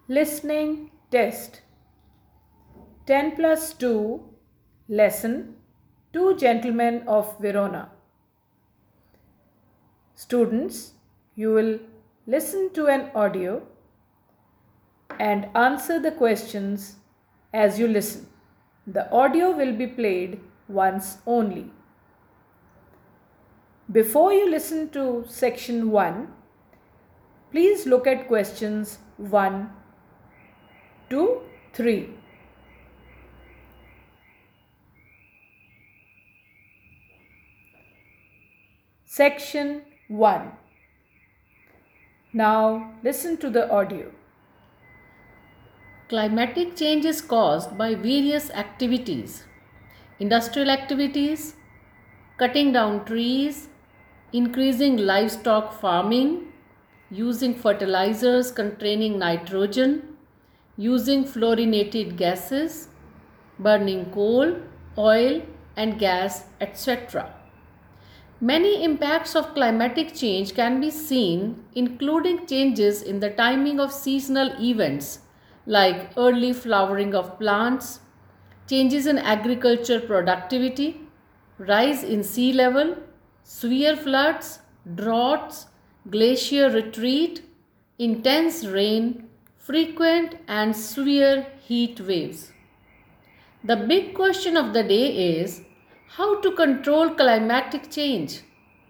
Listening test 10 plus 2 lesson Two Gentlemen of Verona. Students, you will listen to an audio and answer the questions as you listen. The audio will be played once only. Before you listen to section 1, please look at questions 1 to 3. Section 1. Now listen to the audio. Climatic change is caused by various activities. Industrial activities, cutting down trees, increasing livestock farming, using fertilizers containing nitrogen, using fluorinated gases, burning coal, oil and gas, etc. Many impacts of climatic change can be seen, including changes in the timing of seasonal events like early flowering of plants, changes in agriculture productivity, rise in sea level, severe floods, droughts, glacier retreat, intense rain, frequent and severe heat waves. The big question of the day is how to control climatic change.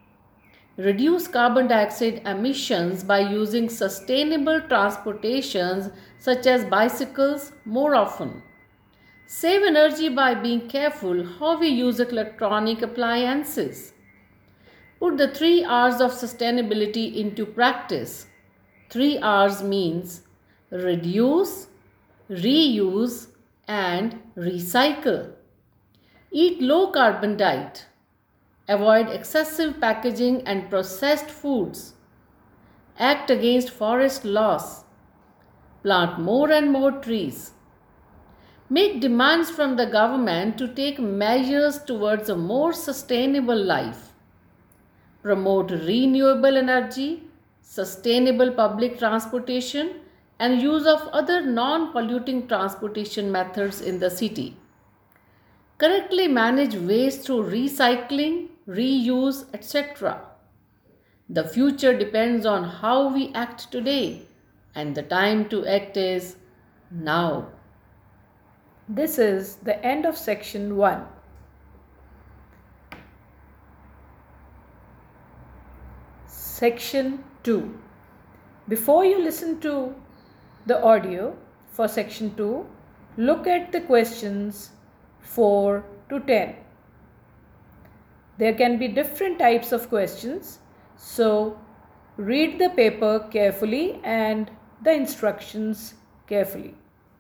Reduce carbon dioxide emissions by using sustainable transportations such as bicycles more often. Save energy by being careful how we use electronic appliances. Put the 3 R's of sustainability into practice. 3 R's means reduce, reuse, and recycle. Eat low carbon diet. Avoid excessive packaging and processed foods. Act against forest loss. Plant more and more trees. Make demands from the government to take measures towards a more sustainable life. Promote renewable energy, sustainable public transportation, and use of other non-polluting transportation methods in the city. Correctly manage waste through recycling, reuse, etc. The future depends on how we act today, and the time to act is now. This is the end of section 1. Section 2. Before you listen to the audio for section 2, look at the questions 4 to 10. There can be different types of questions, so read the paper carefully and the instructions carefully.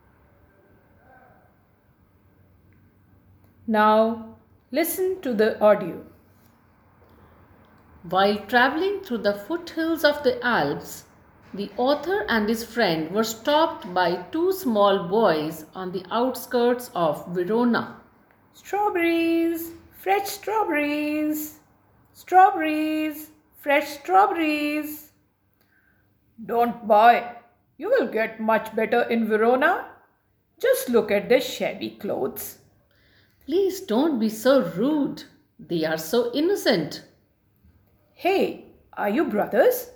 Now listen to the audio. While traveling through the foothills of the Alps, the author and his friend were stopped by 2 small boys on the outskirts of Verona. Strawberries, fresh strawberries, strawberries, fresh strawberries. Don't buy. You will get much better in Verona. Just look at their shabby clothes. Please don't be so rude. They are so innocent. Hey, are you brothers?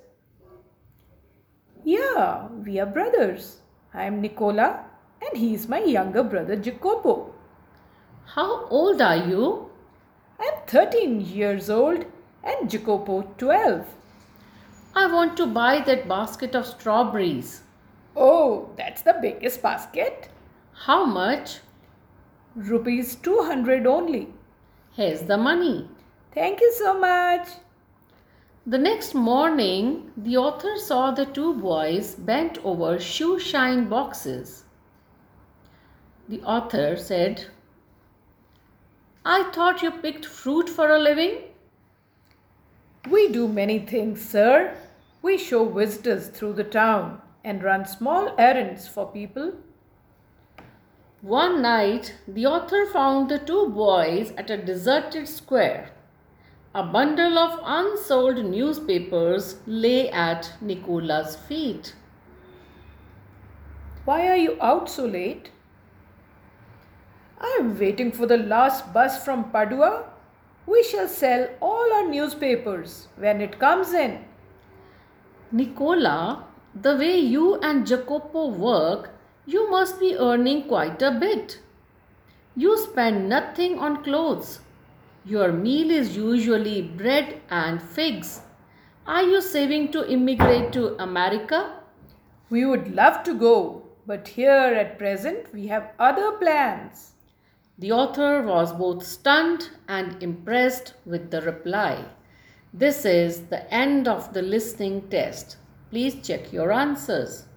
Yeah, we are brothers. I am Nicola and he is my younger brother Jacopo. How old are you? I am 13 years old and Jacopo 12. I want to buy that basket of strawberries. Oh, that's the biggest basket? How much? Rupees 200 only. Here's the money. Thank you so much. The next morning, the author saw the 2 boys bent over shoe shine boxes. The author said, I thought you picked fruit for a living? We do many things, sir. We show visitors through the town and run small errands for people. One night, the author found the 2 boys at a deserted square. A bundle of unsold newspapers lay at Nicola's feet. Why are you out so late? I am waiting for the last bus from Padua. We shall sell all our newspapers when it comes in. Nicola, the way you and Jacopo work, you must be earning quite a bit. You spend nothing on clothes. Your meal is usually bread and figs. Are you saving to immigrate to America? We would love to go, but here at present we have other plans. The author was both stunned and impressed with the reply. This is the end of the listening test. Please check your answers.